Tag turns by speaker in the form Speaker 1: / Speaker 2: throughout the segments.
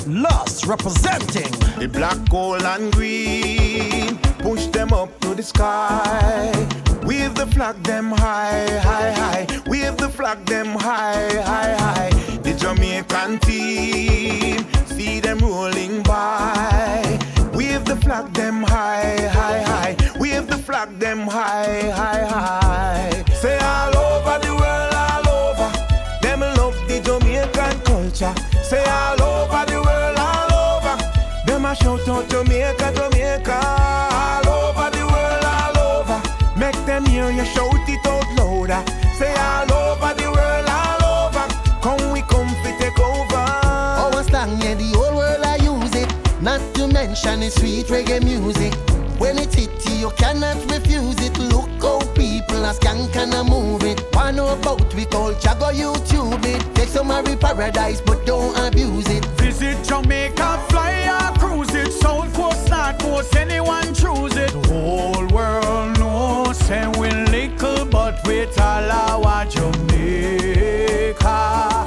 Speaker 1: Lost representing
Speaker 2: the black, gold and green. Push them up to the sky. Wave the flag them high, high, high. Wave the flag them high, high, high. The Jamaican team, see them rolling by. Wave the flag them high, high, high. Wave the flag them high, high, high. Say all over the world, all over. Them love the Jamaican culture. Say all over the world, all over. Them a shout out Jamaica, Jamaica. All over the world, all over. Make them hear you shout it out louder. Say all over the world, all over. Come we come fi take over.
Speaker 3: Our slang, yeah, the whole world I use it. Not to mention the sweet reggae music. When it hit you, you cannot refuse it. Look how people are skank and a move it. Wanna know about we culture, go YouTube it. Take some Mary Paradise, but don't abuse it.
Speaker 4: Visit Jamaica, fly or cruise it. South coast, north coast, anyone choose it. The whole world knows, say we little, but with all our Jamaica,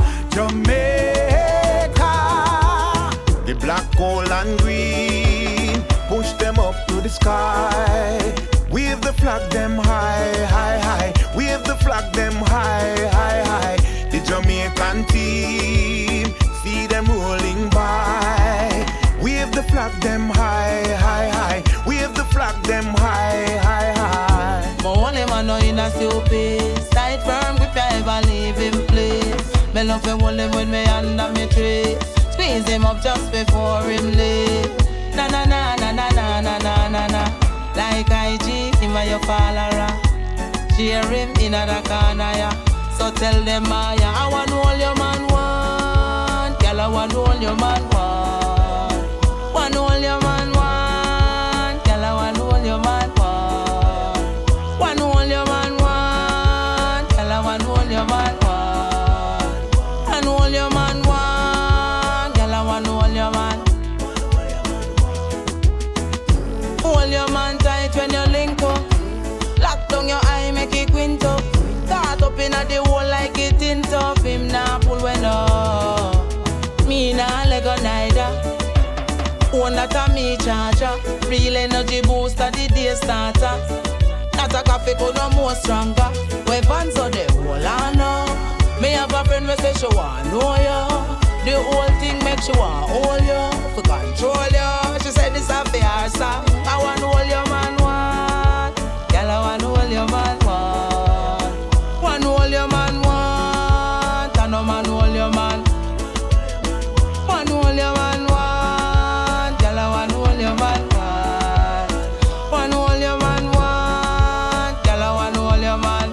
Speaker 4: Jamaica.
Speaker 2: The black, gold and green, push them up to the sky. Wave the flag them high, high, high. Wave the flag them high, high, high. The Jamaican team, see them rolling by. Wave the flag them high, high, high. Wave the flag them high, high, high.
Speaker 5: But one man know in a stupid. Tight firm grip I ever leave in place. Me love to hold him with me under me tree. Squeeze him up just before him leave. Na na na na na na na na na na. Like IG, him and your follower. Cheer him in the corner, yeah. So tell them, yeah, I want all your man want. Girl, I want all your man want. Want all your man want. Girl, I want all your man want. Want all your man want. Girl, I want all your man want. Want all your man want. Girl, I want all your man. Hold your man tight when you link up. Lock down your eye, make it quint up. Caught up in the hole like it in top. Him nah pull when up. Me nah leg on neither. Own that a me charger. Real energy booster, the day starter. Not a coffee could no more stronger. Weapons of the whole I know. Me have a friend who say she want know ya. The whole thing make she want hold you. For control you. She said this a fair song. I want all your man want. Girl, I want all your man want. Want all your man want. And no man all your man. Want all your man want. Girl, I want all your man want. Want all your man want. Girl, I want all your man.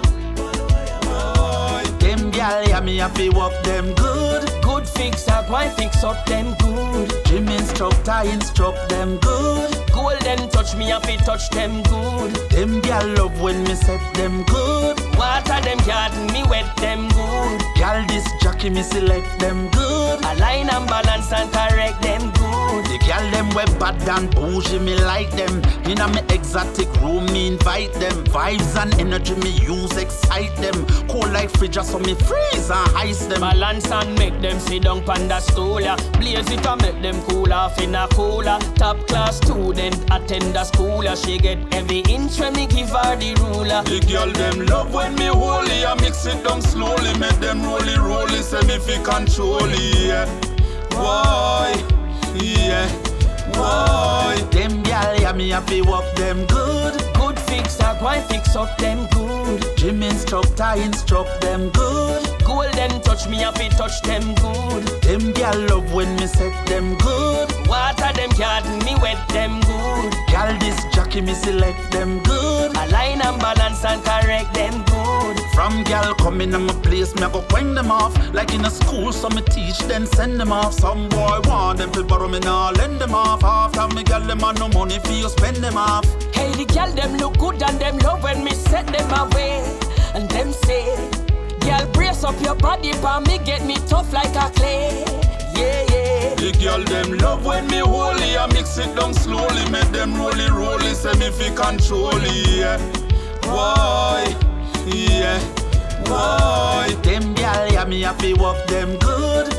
Speaker 6: Them gyal, yeah, me have to walk them good. Good fix up, why fix up them good? Gym instructor instruct them good. Golden touch me up, it touch them good. Them gyal love when me set them good. Water them garden, me wet them good. Gyal this jockey me select them good. Align and balance and correct them good. The gyal them we bad and bougie, me like them. Inna me exotic room, me invite them. Vibes and energy me use excite them. Cold like fridge so me freeze and ice them.
Speaker 7: Balance and make them sit down pan the stool, yeah. Blaze it and make them cool off in a cooler. Top class student attend the school, yeah. She get every inch when me give her the ruler.
Speaker 8: The girl them love when me holy, I mix it down slowly, make them rolly rolly, say me fi control it, yeah. Why, yeah. Why?
Speaker 6: Them gyal, yeah, me have to walk them good.
Speaker 7: Good fix up, why fix up them good?
Speaker 6: Gym instructor instruct them good.
Speaker 7: Golden touch me up, it touch them good.
Speaker 6: Them gyal love when me set them good.
Speaker 7: Water them garden, me wet them good.
Speaker 6: Gyal this jockey me select them good.
Speaker 7: Align and balance and correct them good.
Speaker 6: From gyal coming in my place, me I go bring them off. Like in a school, so me teach then send them off. Some boy want them to borrow me now, lend them off. After me gyal them have no money for you spend them off.
Speaker 7: Hey, the gyal them look good and them love when me set them away. And them say, gyal brace up your body, pa me get me tough like a clay. Yeah, yeah.
Speaker 8: The girl them love when me holy, I mix it down slowly, make them rolly rolly, say me fi control it, yeah. Why, yeah. Why?
Speaker 6: Them gyal, yeah, me have to walk them good.
Speaker 7: Good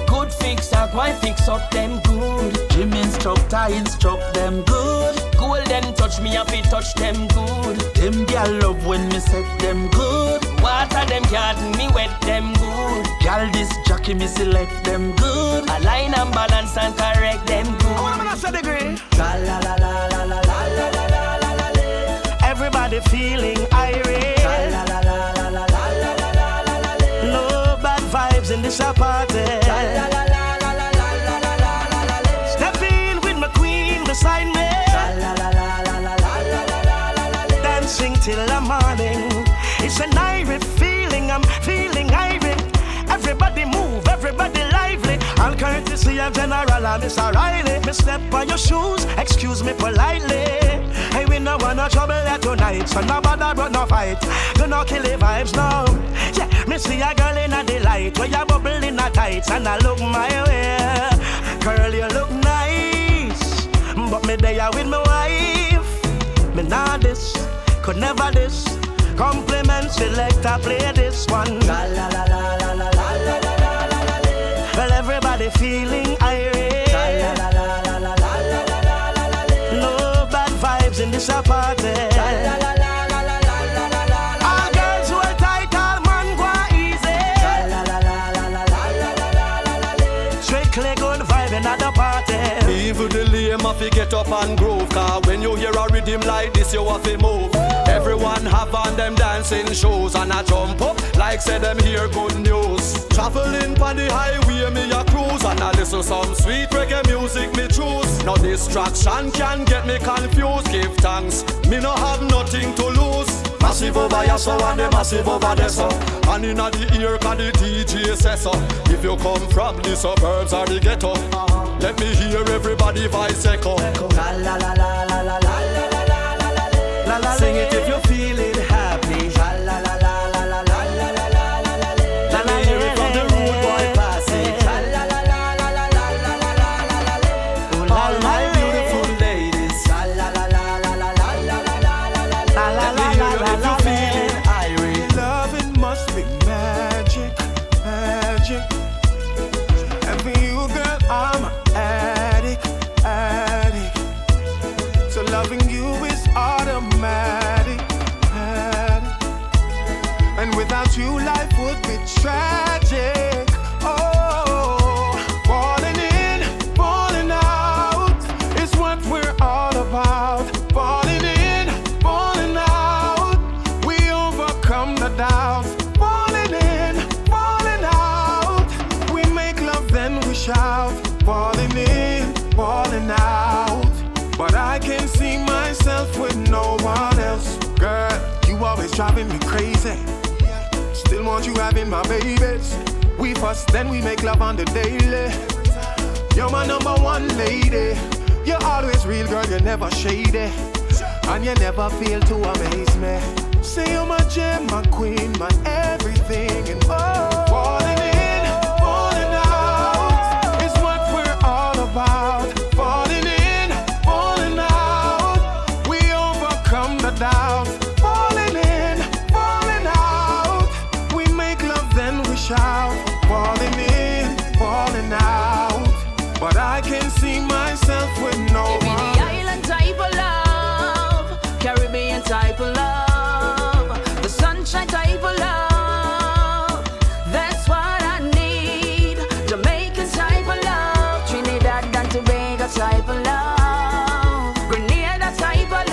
Speaker 6: fix, I go and fix up them good. Gym instructor instruct them good. Golden touch me if it touch them good. Them girl love when me set them good. Water them garden, me wet them good. Girl this jockey me select them good. Align and balance and correct them good.
Speaker 4: I wanna master degree.
Speaker 6: La la la la la la la la la la la la.
Speaker 4: Everybody feeling irate.
Speaker 6: La la la la la la la la la la la.
Speaker 4: No bad vibes in this party.
Speaker 6: La la la la la la la la la la la.
Speaker 4: Step in with my queen beside me.
Speaker 6: La la la la la la la la la la.
Speaker 4: Dancing till the morning. It's an irate feeling, I'm feeling irate. Everybody move, everybody lively. All courtesy of General and Mr. Riley. Me step on your shoes, excuse me politely. Hey, we no want no trouble here tonight, so no bother but no fight. Do not kill the vibes now. Yeah, me see a girl in a delight, where you bubble in a tights, and I look my way. Girl, you look nice, but me there with my wife. Me not this, could never this. Compliment selector, play this one.
Speaker 6: La la la la la la la la la la la.
Speaker 4: Well, everybody feeling irate.
Speaker 6: La la la la la la la la la la la.
Speaker 4: No bad vibes in this party.
Speaker 6: La la la la la la la la la la.
Speaker 4: All girls who are tight, all man go easy.
Speaker 6: La la la la la la la la la la la.
Speaker 4: Strictly good vibe in the party.
Speaker 9: Even the lame have to get up and groove. Cause when you hear a rhythm like this, you have to move. Everyone have on them dancing shoes, and I jump up like say them hear good news. Traveling on the highway, me a cruise, and I listen some sweet reggae music me choose. No distraction can get me confused. Give thanks, me no have nothing to lose. Massive over here so and the massive over there so. And inna the ear can the DJ say so. If you come from the suburbs or the ghetto, let me hear everybody voice echo.
Speaker 6: La la la la la la la la la la la la.
Speaker 4: Sing it if you're feeling happy.
Speaker 6: La la la la la la la la la la la la.
Speaker 4: Let me hear it from the rude boy passage.
Speaker 6: La la la la la la la la la la la la.
Speaker 4: All my beautiful ladies.
Speaker 6: La la la la la la la la la la la.
Speaker 4: Let me hear it if you're feeling irate.
Speaker 2: Love, it must be magic, magic. And for you, girl, I'm an addict, addict. So loving you is automatic, addict. And without you, life would be tragic. Oh, falling in, falling out is what we're all about. Falling in, falling out, we overcome the doubts. Falling in, falling out, we make love then we shout. Falling in, falling out, but I can see myself with no one else. Girl, you always driving me crazy. Still want you having my babies. We fuss, then we make love on the daily. You're my number one lady. You're always real, girl, you're never shady. And you never fail to amaze me. Say you're my gem, my queen, my everything and more. Falling in, falling out is what we're all about. Falling in, falling out, we overcome the doubts. Falling in, falling out, we make love then we shout. Falling in, falling out, but I can see myself with no
Speaker 5: Give me
Speaker 2: one.
Speaker 5: the island type of love, Caribbean type of love, the sunshine type of love. That's what I need. Jamaican type of love, Trinidad and Tobago type of love, Grenada type of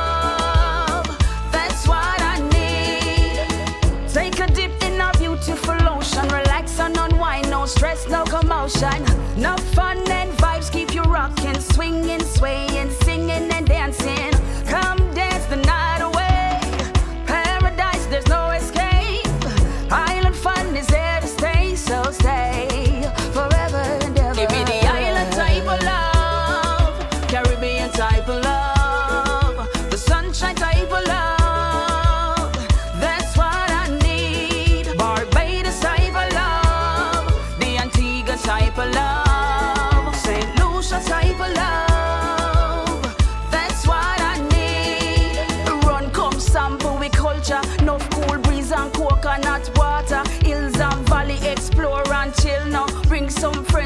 Speaker 5: love. That's what I need. Take a dip in a beautiful ocean, relax and unwind, no stress, no commotion. No fun and vibes keep you rocking, swinging, swaying, singing and dancing. Come dance the night away. Paradise, there's no escape. Island fun is here to stay, so stay forever and ever. Give me the island type of love, Caribbean type of love, the sunshine type of love. That's what I need. Barbados type of love, the Antigua type of love, St. Lucia type of love. That's what I need. Run, come sample with culture, enough cool breeze and coconut water. Hills and valley explore and chill now. Bring some friends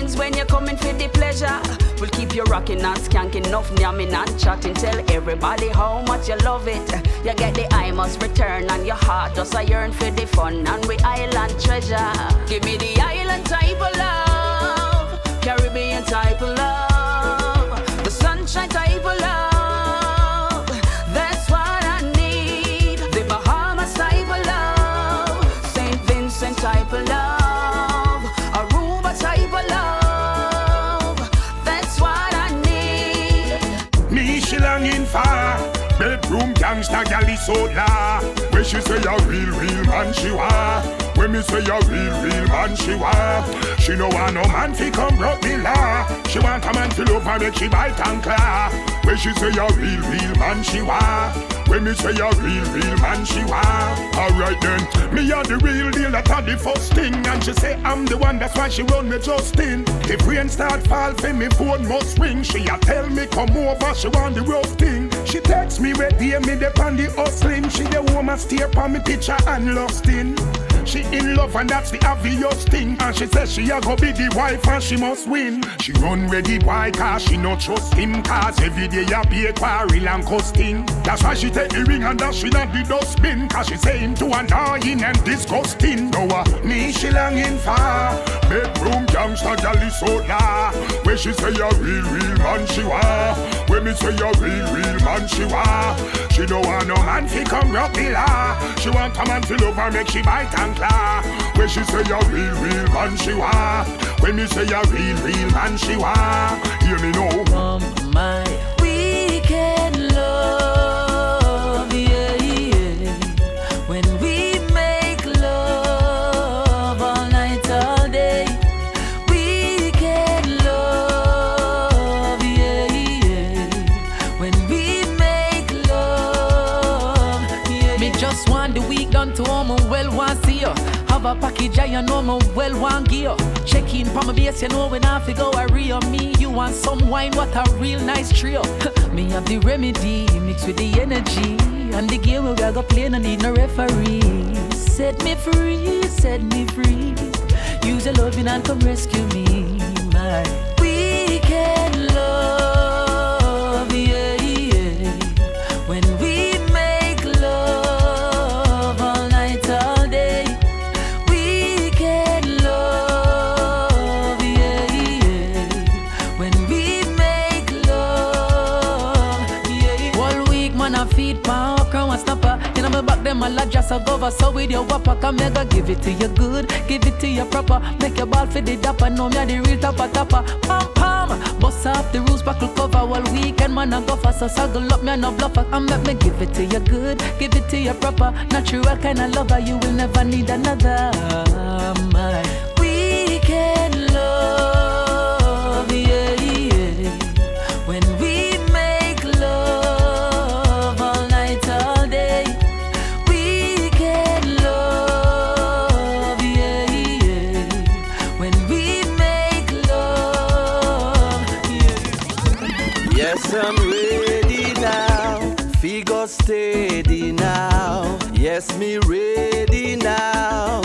Speaker 10: things when you're coming for the pleasure. We'll keep you rocking and skanking, enough yamming and chatting. Tell everybody how much you love it. You get the I must return and your heart just a yearn for the fun and we island treasure. Give me the island type of love, Caribbean type of love, the sunshine type of love. That's what I need. The Bahamas type of love, St. Vincent type of love, Aruba type of love. That's what I need.
Speaker 2: Me she longing for bedroom gangsta gal is so la. When she say a real man she wa. When me say a real man she wa. She no want no man fi come broke the law. She want a man fi love her make she bite and claw. When she say a real man she wa. When me say a real man she wa. Alright then, me a the real deal, that a the first thing. And she say I'm the one, that's why she run me Justin. If rain start fall for me phone must ring. She a tell me come over, she want the rough thing. She text me where day me dey on the hustling. She the woman stare on me picture and lost in. She in love and that's the obvious thing. And she says she a go be the wife and she must win. She run with the boy cause she no trust him. Cause every day a be a quarrel and costing. That's why she take the ring and dash it at the dustbin. Cause she say him too annoying and disgusting. No me she longing for bedroom gangsta gal is so la. When she say a real man she wa. When me say a real man she wa. She don't want no man fi come rock the law. She want a man fi love her make she bite and claw. When she say a real man she wa. When me say a real man she wa. Hear me now.
Speaker 5: My weekend love, yeah. When we make love all night, all day. Weekend love, yeah. When we make love, yeah. Me just want the week done to all my well want see you. Have a package I know my well want gear. Check in for my base, you know when I fi go a real me. You want some wine, what a real nice trio. Me have the remedy, mixed with the energy. And the game where we go play, no need no referee. Set me free, set me free. Use your loving and come rescue me. My weekend love, yeah. When we make love all night, all day. Weekend love, yeah. When we make love, yeah. All week, man, I feed my crown and snapper. You know me back them, I like just a gover. So with your whopper, come mega, give it to you good, give it to you proper. Make your ball for the dapper, know me a the real tapper. Pam pam, bust off the rules, buckle cover. All weekend, man, I go fast, so saggle up me and no bluffer. And make me give it to you good, give it to you proper. Natural kind of lover, you will never need another. My weekend love, yeah. When we make love all night, all day. Weekend love, yeah. When we make love, yeah.
Speaker 9: Yes, I'm ready now. Figure steady now. Yes, me ready now.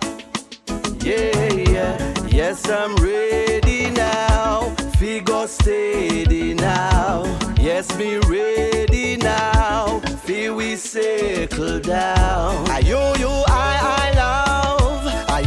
Speaker 9: Yeah. Yes, I'm ready now. Figure steady now. Yes, me ready now. Feel we circle down. I love. I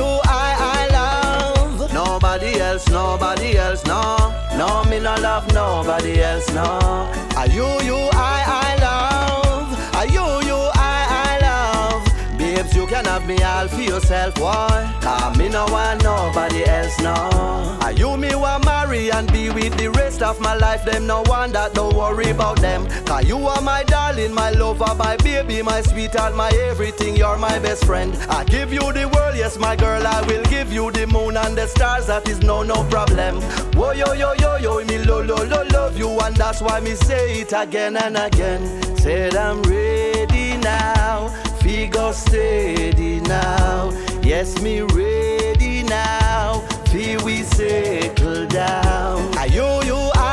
Speaker 9: love. Nobody else, no. No, me no love nobody else, no. I love. I love. Babes, you can have me all for yourself, boy. Cause me no want nobody else, no. You me want marry and be with the rest of my life. Them no one that, don't worry about them. Cause you are my darling, my lover, my baby, my sweetheart, my everything. You're my best friend. I give you the world, yes my girl. I will give you the moon and the stars. That is no problem. Whoa yo, me love you. And that's why me say it again and again. Said I'm ready now. Figure steady now. Yes, me ready now. Feel we settle down. I love.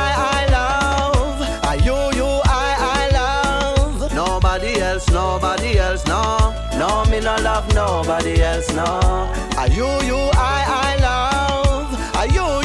Speaker 9: Nobody else, no. No, me no love nobody else, no. I love.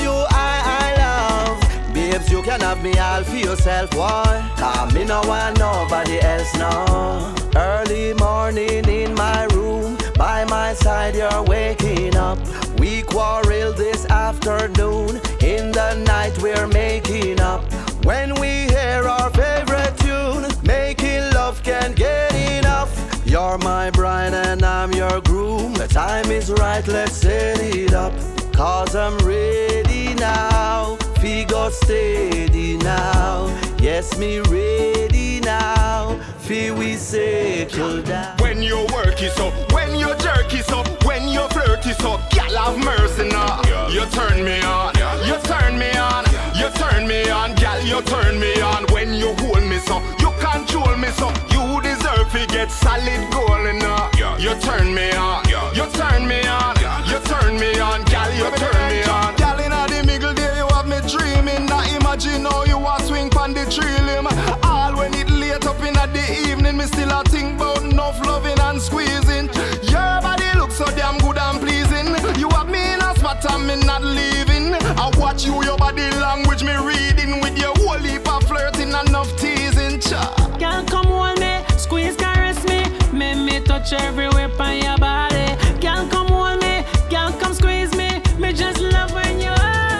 Speaker 9: can have me all for yourself, boy. Cause me no want nobody else, no. Early morning in my room, by my side you're waking up. We quarrel this afternoon, in the night we're making up. When we hear our favorite tune, making love can't get enough. You're my bride and I'm your groom. The time is right, let's set it up. Cause I'm ready now, figure steady now. Yes, me ready now, feel we settle down.
Speaker 2: When you work it up, when you jerk it up, when you flirt it up, girl have mercy now. You turn me on, you turn me on, you turn me on, girl you turn me on. When you hold me so, you control me so, you deserve to get solid gold now. You turn me on, you turn me on, you turn me on, girl you turn me on. Girl inna the middle there you have me dreaming. Now imagine how you a swing pon the tree limb. All when it late up inna the evening, me still a think about enough loving and squeezing. Your body looks so damn good and pleasing. You have me in a spot and me not leaving. I watch you, your body language me reading. With your whole heap of flirting, enough teasing.
Speaker 5: Girl, come hold me, squeeze, caress me. Make me touch everywhere on your body. Girl, come hold me, girl, come squeeze me. Me just love when you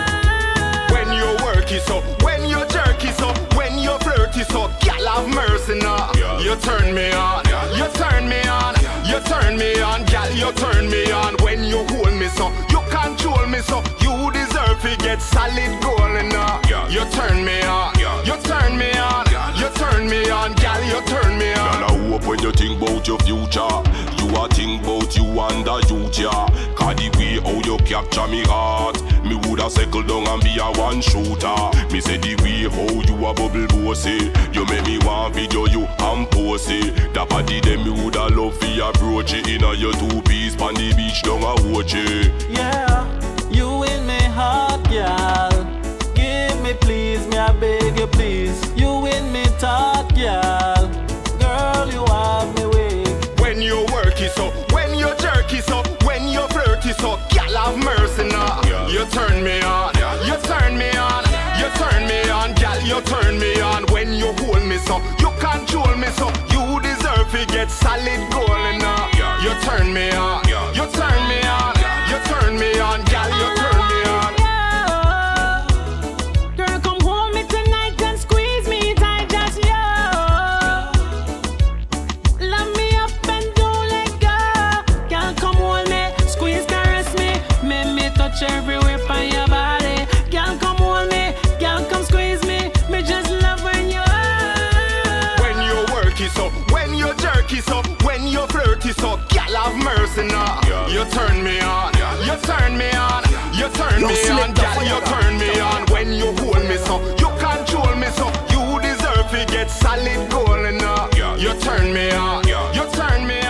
Speaker 5: are.
Speaker 2: When you work it up, when you jerk it up, when you flirt it up, girl have mercy now. You turn me on, you turn me on, you turn me on, girl you turn me on. When you hold me so, you control me so, you deserve to get solid gold now. You turn me on, you turn me on, you turn me on, girl you turn me on.
Speaker 8: Girl, I hope when you think about your future, you are think about you and the youth, yeah. Cause the way how you capture me heart, me woulda settle down and be a one shooter. Me say the way how you a bubble bossy, you make me want video you and pose it. That body them me woulda love for approach it. Inna your two-piece pon the beach down a watch it.
Speaker 6: Yeah, you in me heart, girl. Give me please, me I beg you please. You in me thought, girl. Girl, you have me weak.
Speaker 2: When you work it up, when you jerk it up, when you flirt it up, girl have mercy now. You turn me on, you turn me on, you turn me on, girl you turn me on. When you hold me so, you control me so, you deserve to get solid gold now. You turn me on, you turn me on, you turn me on, girl you turn me on.
Speaker 5: Girl, come hold me tonight and squeeze me tight, just you. Love me up and don't let go. Girl, come hold me, squeeze, caress me. Make me touch everywhere on your body. Girl, come hold me, girl, come squeeze me. Me just love when you are.
Speaker 2: When you work it up, when you jerk it up, when you flirt it up, girl have mercy now. You turn me on, you turn me on, you turn me on, girl you turn me on. When you hold me so, you control me so, you deserve to get solid gold now. You turn me on, you turn me